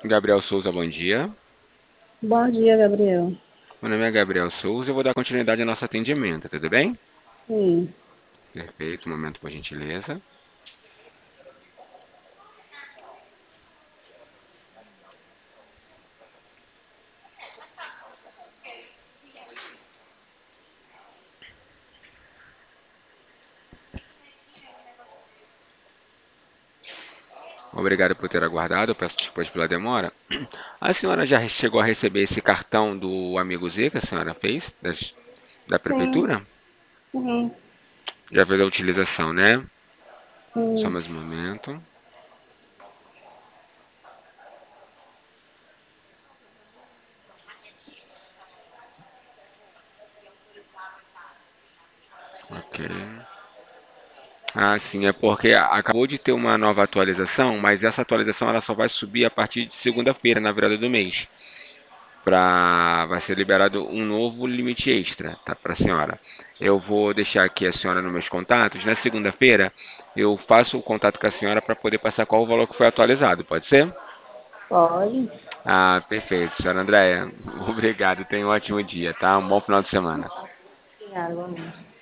Gabriel Souza, bom dia. Bom dia, Gabriel. Meu nome é Gabriel Souza e eu vou dar continuidade ao nosso atendimento, tudo bem? Sim, Perfeito, um momento por gentileza. Obrigado por ter aguardado, eu peço desculpas pela demora. A senhora já chegou a receber esse cartão do amigo Z que a senhora fez da sim, prefeitura? sim, Já fez a utilização, né? Só sim. mais um momento. Ok. Ah, sim, é porque acabou de ter uma nova atualização, mas essa atualização ela só vai subir a partir de segunda-feira, na virada do mês. Vai ser liberado um novo limite extra, tá, para a senhora. Eu vou deixar aqui a senhora nos meus contatos. Na segunda-feira, eu faço o contato com a senhora para poder passar qual o valor que foi atualizado, pode ser? Pode. Ah, perfeito, senhora Andréia. Obrigado, tenha um ótimo dia, tá? Um bom final de semana. Obrigada, igualmente.